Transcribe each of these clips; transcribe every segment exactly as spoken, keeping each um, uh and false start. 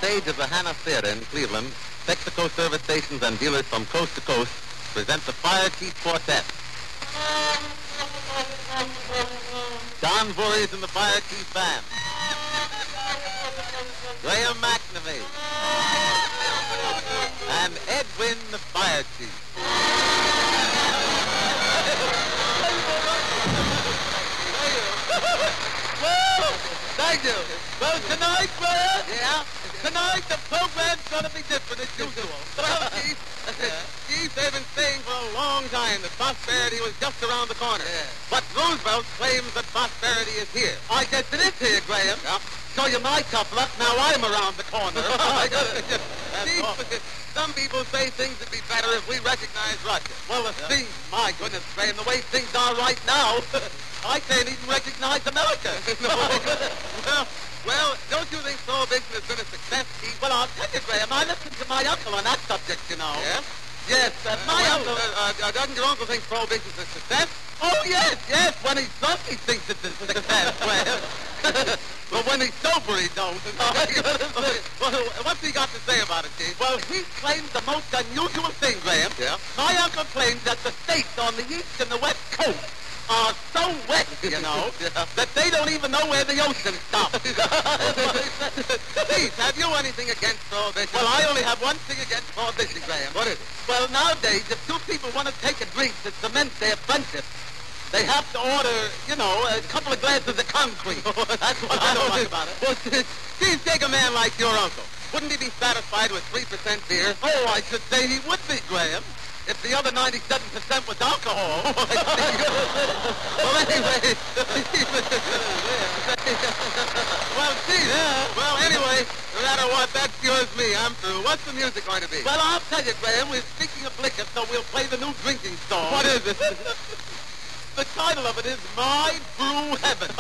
stage of the Hannah Theater in Cleveland, Texaco service stations and dealers from coast to coast present the Fire Chief Quartet. Don Voorhees in the Fire Chief Band. Graham McNamee. And Edwin the Fire Chief. Well, thank you. Well, tonight, Graham. Yeah? Tonight, the program's going to be different as usual. Well, Chief, yeah. Chief, they've been saying for a long time that prosperity was just around the corner. Yeah. But Roosevelt claims that prosperity is here. I guess it is here, Graham. Yeah. Show you my tough luck, now I'm around the corner. Chief, some people say things would be better if we recognize Russia. Well, the yeah. thing, my goodness, Graham, the way things are right now, I can't even recognize America. No. well, well, don't you think prohibition has been a success, Chief? Well, I'll tell you, Graham, I listened to my uncle on that subject, you know. Yeah? Yes, uh, my well, uncle... Uh, uh, doesn't your uncle think prohibition's a success? Oh, yes, yes. When he's drunk, he thinks it's a success, Graham. But when he's sober, he don't. Well, what's he got to say about it, Chief? Well, he claims the most unusual thing, Graham. Yeah? My uncle claims that the states on the east and the west coast are so wet, you know, yeah. that they don't even know where the ocean stops. Chief, have you anything against prohibition? Well, I only have one thing against prohibition, Graham. What is it? Well, nowadays, if two people want to take a drink to cement their friendship, they have to order, you know, a couple of glasses of concrete. That's what I don't like about it. Well, Chief, take a man like your uncle. Wouldn't he be satisfied with three percent beer? Oh, I should say he would be, Graham. If the other ninety-seven percent was alcohol. Well, anyway. well, gee, yeah. Well, anyway, no matter what, that's yours, me. I'm through. What's the music going to be? Well, I'll tell you, Graham. We're speaking of liquor, so we'll play the new drinking song. What is it? The title of it is My Brew Heaven.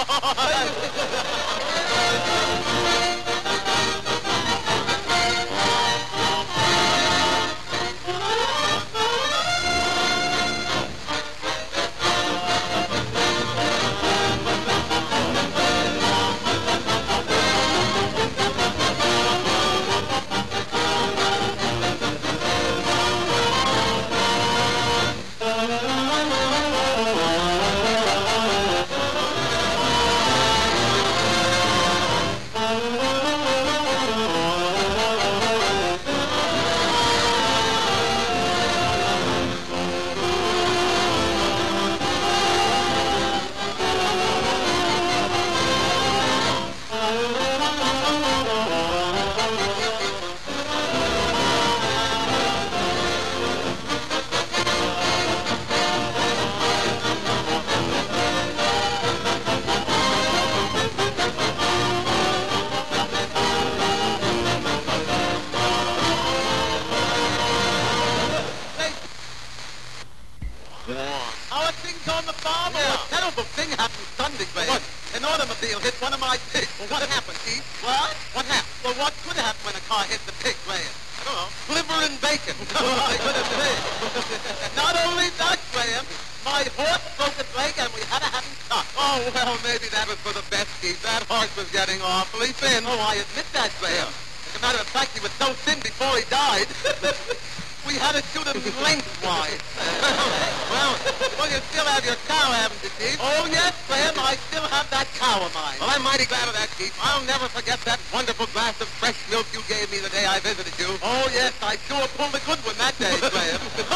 What happened, Chief? What? What happened? Well, what could happen when a car hits the pig, Graham? I don't know. Liver and bacon. I couldn't say. Not only that, Graham, my horse broke its leg and we had to have him cut. Oh, well, maybe that was for the best, Chief. That horse was getting awfully thin. Oh, I admit that, Graham. As a matter of fact, he was so thin before he died. We had to shoot him lengthwise. well, well, you still have your cow, haven't you, Chief? Oh, yes, Graham, I still have that cow of mine. Well, I'm mighty glad of that, Chief. I'll never forget that wonderful glass of fresh milk you gave me the day I visited you. Oh, yes, I sure pulled a good one that day, Graham.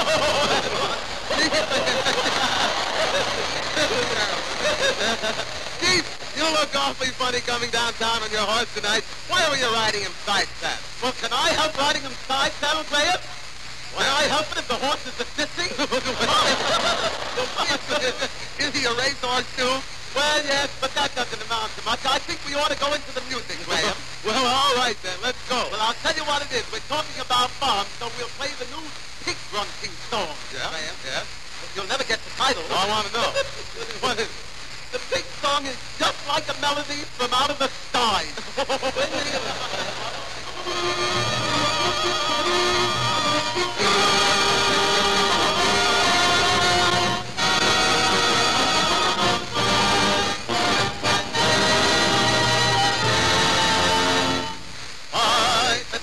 Chief, you look awfully funny coming downtown on your horse tonight. Why were you riding him side saddle? Well, can I help riding him side saddle, Graham? Can I help it if the horse is assisting? Is he a racehorse, too? Well, yes, but that doesn't amount to much. I think we ought to go into the music, Graham. Well, all right, then. Let's go. Well, I'll tell you what it is. We're talking about bombs, so we'll play the new pig grunting song. Yeah? Graham. Yeah? You'll never get the title. Oh, I want to know. What is it? The pig song is just like a melody from out of the skies. I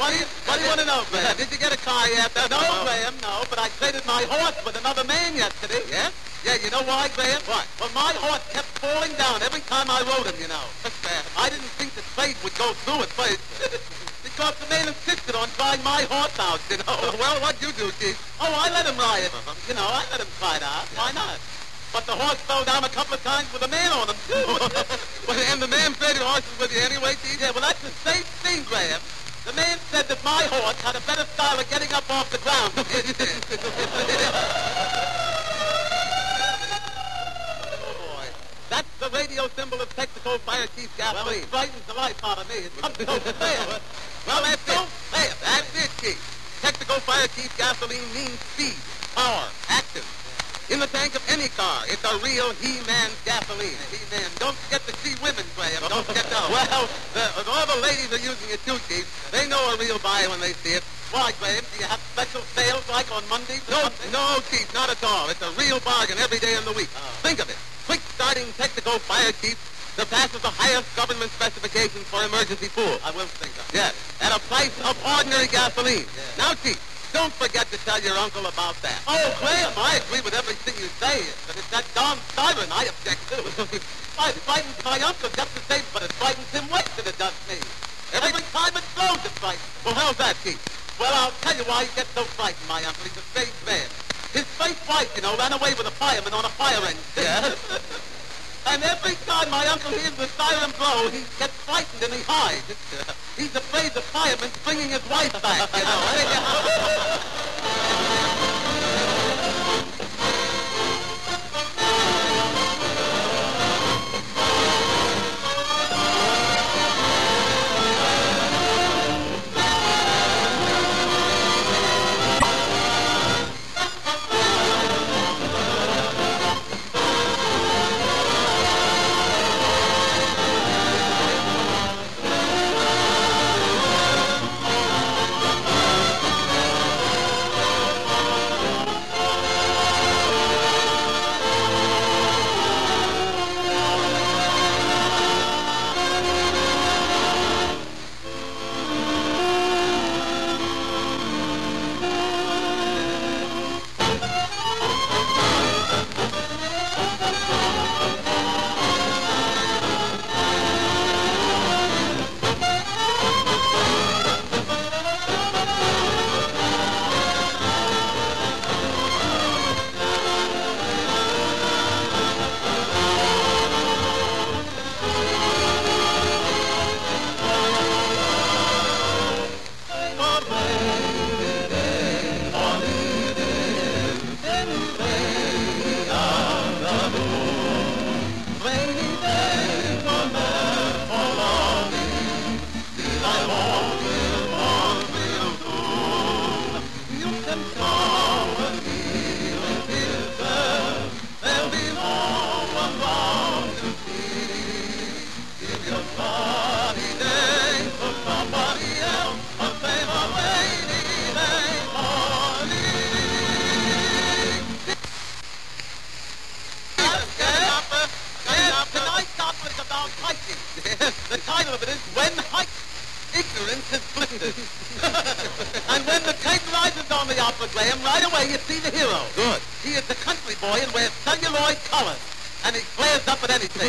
What do you, what do you want to know, Graham? Did you get a car yet? No, no, Graham, no, but I traded my horse with another man yesterday. Yeah? Yeah, you know why, Graham? What? Well, my horse kept falling down every time I rode him, you know. I didn't think the trade would go through at first. Because the man insisted on trying my horse out, you know. Well, what'd you do, Chief? Oh, I let him ride it. Uh-huh. You know, I let him try it out. Why not? But the horse fell down a couple of times with a man on him, too. Well, and the man said the horse was with you anyway, Chief? Yeah, well, that's the same thing, Graham. The man said that my horse had a better style of getting up off the ground. That's the radio symbol of Texaco Fire Chief Gasoline. Well, it frightens the life out of me. It comes so fair. Well, that's it. Fair. That's it, Chief. Texaco Fire Chief Gasoline means speed, power, active. In the tank of any car, it's a real He-Man gasoline. He-Man. Don't forget to see women, Graham. Don't forget to... Well, the, all the ladies are using it too, Chief. They know a real buyer when they see it. Why, Graham? Do you have special sales like on Mondays? No, no, Chief, not at all. It's a real bargain every day in the week. Oh. Think of it. Quick-starting Texaco Fire Chief surpasses the highest government specifications for emergency fuel. I will think of it. Yes, at a price of ordinary gasoline. Yeah. Now, Chief, don't forget to tell your uncle about that. Oh, Graham, I agree with everything you say, but it's that darn siren I object to. I frightens my uncle just the same, but it frightens him worse than it does me. Every time it blows, it frightens. Well, how's that, Chief? Well, I'll tell you why he gets so frightened, my uncle. He's a strange man. His first wife, you know, ran away with a fireman on a fire engine. Yeah. And every time my uncle hears the siren blow, he gets frightened and he hides. He's afraid the fireman's bringing his wife back, you know. The title of it is When Height Ignorance is Blistered. And when the tape rises on the opera, Graham, right away you see the hero. Good. He is the country boy and wears celluloid colors. And he flares up at anything.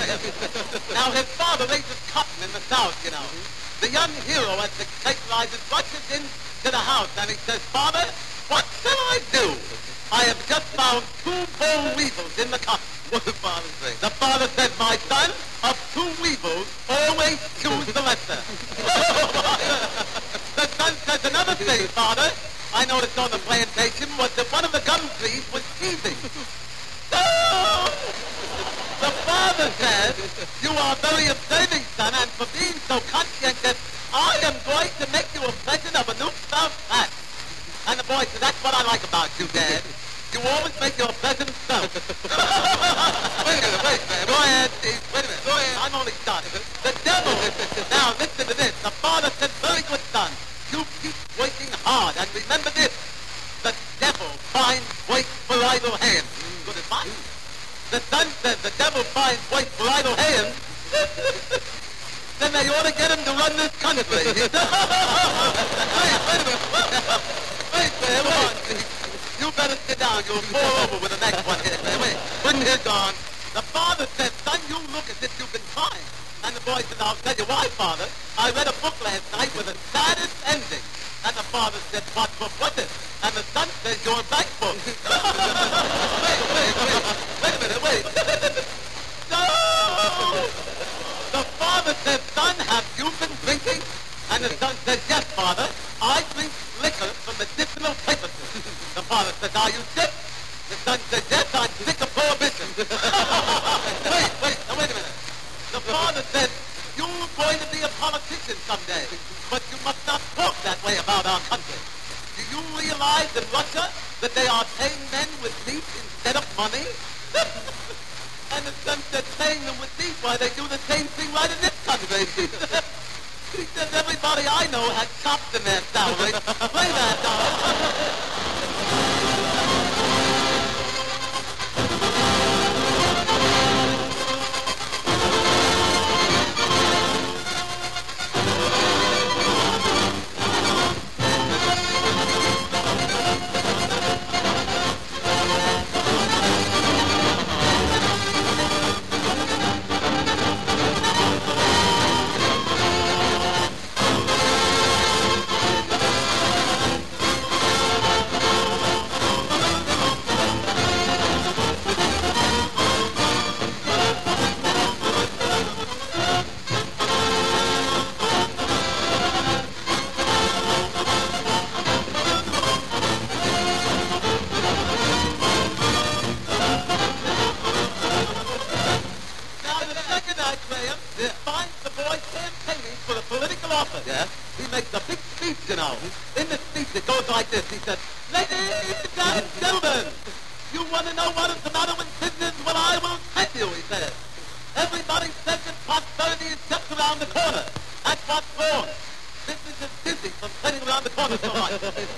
Now, his father raises cotton in the South, you know. The young hero, as the tape rises, rushes into the house and he says, Father, what shall I do? I have just found two boll weevils in the cotton. What did the father say? The father says, my son, of two weevils, always choose the lesser. The son says another thing, Father, I noticed on the plantation was that one of the gum trees was teething. Oh! The father says, you are very observing, son, and for being so conscientious, I am going to make you a present of a new stuffed hat. And the boy says, that's what I like about you, Dad. You always make your present stuff. Wait a minute, wait a minute. Go ahead, Steve. Wait a minute. Go ahead. I'm only starting. The devil. Now, listen to this. The father said, very good, son. You keep working hard. And remember this. The devil finds work for idle hands. Good advice. The son says the devil finds work for idle hands. Then they ought to get him to run this country. down, you'll fall over with the next one here. Wait, wait. When he's gone, the father said, son, you look as if you've been crying. And the boy said, I'll tell you why, father. I read a book last night with the saddest ending. And the father said, what book was it? And the son says, your back book. wait, wait, wait. Wait a minute, wait. No! The father said, son, have you been drinking? And the son said, yes, father. I drink liquor for medicinal purposes. The father said, are you sick? The son said, yes, I'm sick of prohibition. wait, wait, now wait a minute. The father said, you're going to be a politician someday, but you must not talk that way about our country. Do you realize in Russia that they are paying men with meat instead of money? And the son said, paying them with meat, why they do the same thing right in this country. He said, everybody I know had chops in their salary. Play that, dog. Yeah. He makes a big speech, you know. In the speech, it goes like this. He said, ladies and gentlemen, you want to know what is the matter with business? Well, I will tell you, he said. Everybody says that prosperity is just around the corner. That's what's wrong. Business is busy from turning around the corner so much.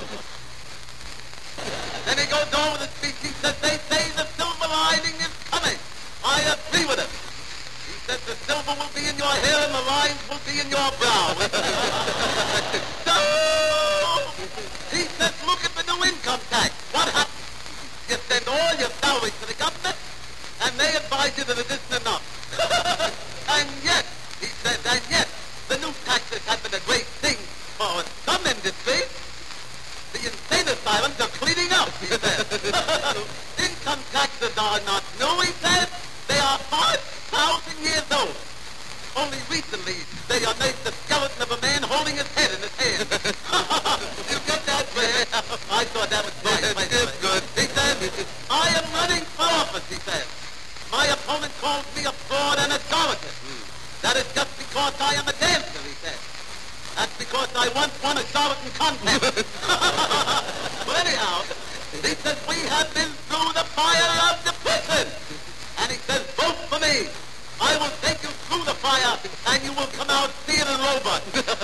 Then he goes on with the speech. He says, they say the silver lining is coming. I agree with him. He says the silver will be in your hair and the lines will be in your brow. So, he says, look at the new income tax. What happens? You send all your salaries to the government, and they advise you that it isn't enough. And yet, he says, and yet, the new taxes have been a great thing for some industries. The insane asylums are cleaning up, he says. Income taxes are not new, he says. They are five thousand years old. Only recently, they unearthed the skeleton of a man holding his head in his hand. You get that, man? I thought that was right. It's good. He says, I am running for office, he says. My opponent calls me a fraud and a charlatan. Mm. That is just because I am a dancer, he says. That's because I once won a charlatan contest. But anyhow, he says, we have been through the fire of depression. And he says, vote for me. I will take you through the fire, and you will come out seeing a robot.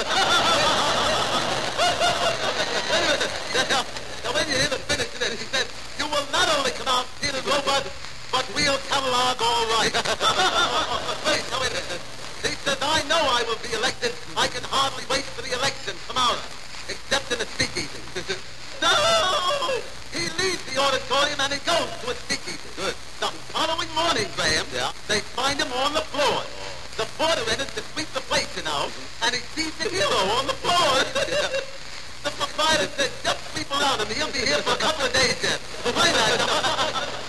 now, now, when you hear the finish of it, he said, you will not only come out seeing a robot, but we'll catalog all right. Wait, now wait a minute. He says, I know I will be elected. I can hardly wait for the election tomorrow, except in a speakeasy. No! He leaves the auditorium and he goes to a speakeasy. Good. The following morning, Graham, yeah. They find him on the floor. The porter enters to sweep the place, you know, and he sees the hero on the floor. Yeah. The proprietor says, just sweep around him. He'll be here for a couple of days yet. Play that.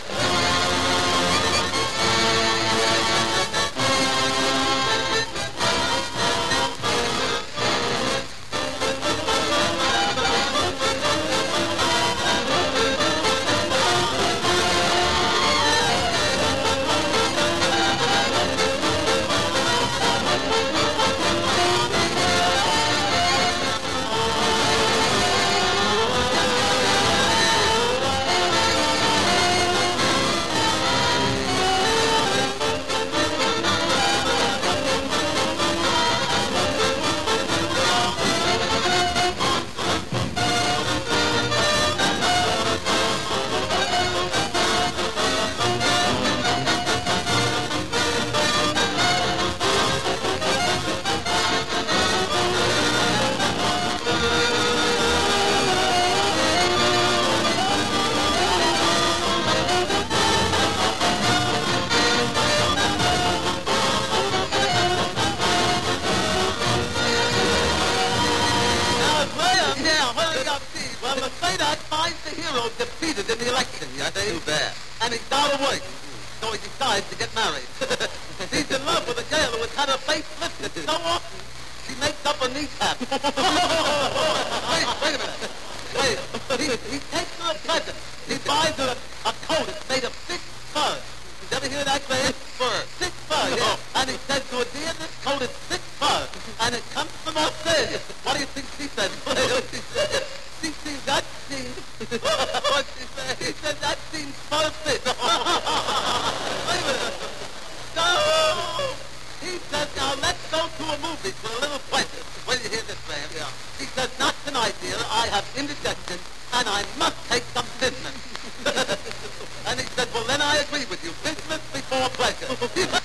Well, the State finds the hero defeated in the election, you see? Too bad. And he's out of work. So he decides to get married. He's in love with a girl who has had her face lifted so often, she makes up her kneecap. wait, wait a minute. Wait, he, he takes her a present. He buys her a, a coat that's made of thick fur. Did you ever hear that, Graham? Fur. Thick fur, yeah. And he says to her, dear, this coat is thick fur, and it comes from Australia. What do you think she says? She sees that scene. What she said? He said that seems perfect. Wait a minute. So, he says, now let's go to a movie for a little pleasure. When you hear this, man? Yeah. He says, not tonight, dear. I have indigestion, and I must take some business. And he said, well, then I agree with you. Business before pleasure.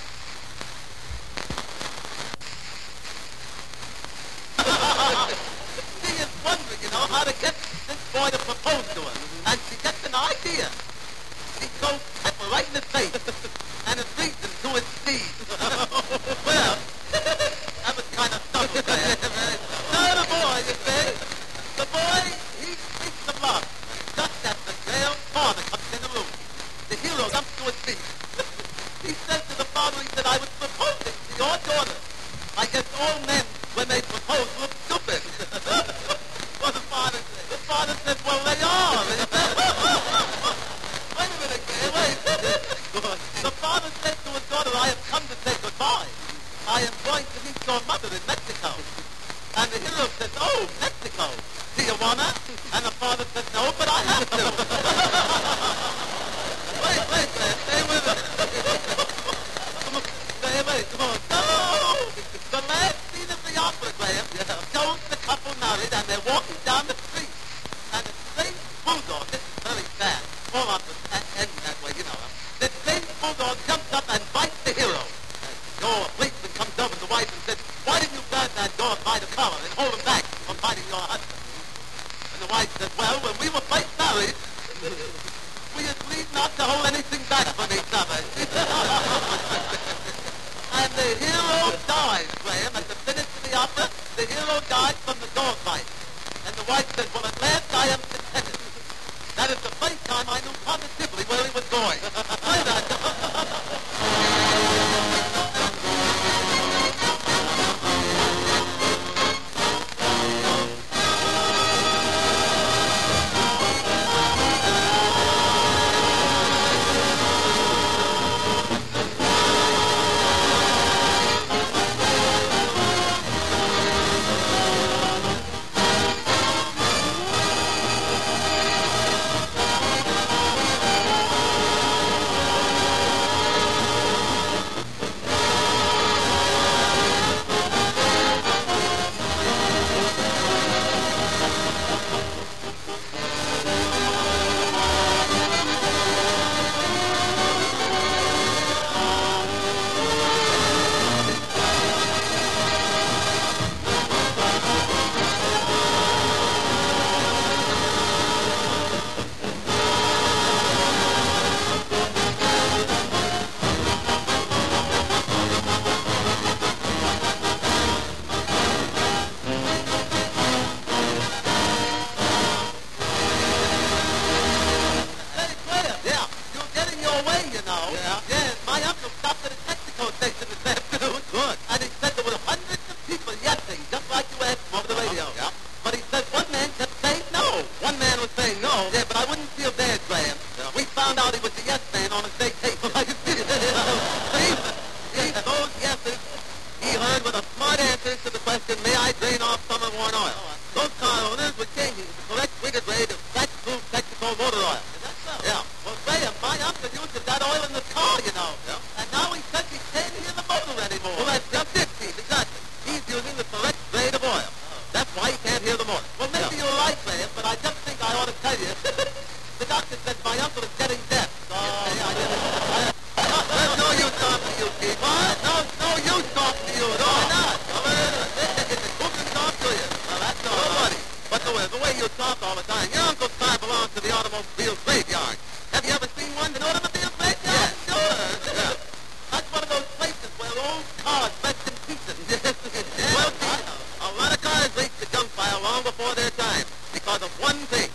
She is wondering, you know, how to get this boy to propose to her. And she gets an idea. She goes pepper right in his face. And it leads him to his knees. Well, that was kind of subtle there. So the boy, you see, the boy, he speaks of love. Just as the girl's father comes in the room. The hero jumps to his feet. He says to the father, he said, I was proposing to your daughter. I guess all men, when they propose, look stupid. Well, the father said, the father said, well, they are. Wait a minute, kid, wait. The father said to his daughter, I have come to say goodbye. I am going to meet your mother in Mexico. And the hero says, oh, Mexico. Do you wanna? And the father says, no, but I have to. Wait, wait, man, stay with it. Stay away, come on. No! The last scene of the opera, Graham, yeah, shows the couple married and they're walking down the street. And the strange bulldog, this is very sad, all operas end that way, you know. The strange bulldog jumps up and bites the hero. So a policeman comes over to the wife and says, why didn't you grab that dog by the collar and hold him back from biting your husband? And the wife says, well, when we were first married, we agreed not to hold anything back from each other. And the hero dies, Graham, at the finish of the opera. The hero dies from the dog bite. And the wife says, well, at last I am contented. That is the first time I knew positively where he was going. Play that. Because of one thing.